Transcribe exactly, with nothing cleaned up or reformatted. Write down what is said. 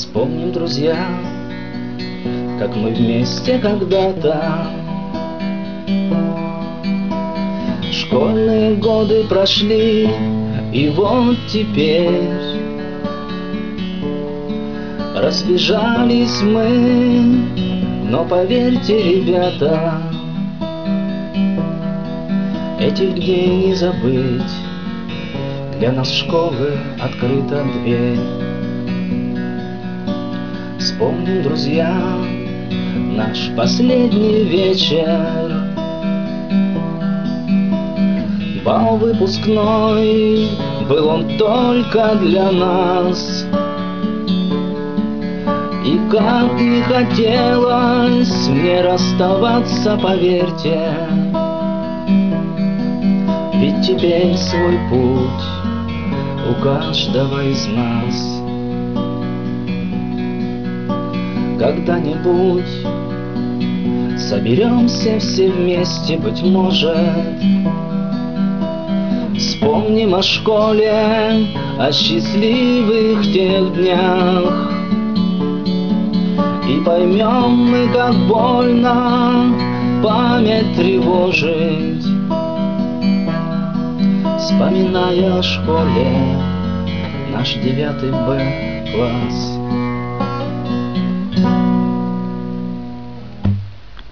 Вспомним, друзья, как мы вместе когда-то. Школьные годы прошли, и вот теперь разбежались мы. Но поверьте, ребята, этих дней не забыть. Для нас школы открыта дверь. Вспомним, друзья, наш последний вечер. Бал выпускной, был он только для нас. И как не хотелось мне расставаться, поверьте, ведь теперь свой путь у каждого из нас. Когда-нибудь соберемся все вместе, быть может, вспомним о школе, о счастливых тех днях. И поймем мы, как больно память тревожить, вспоминая о школе наш девятый Б класс.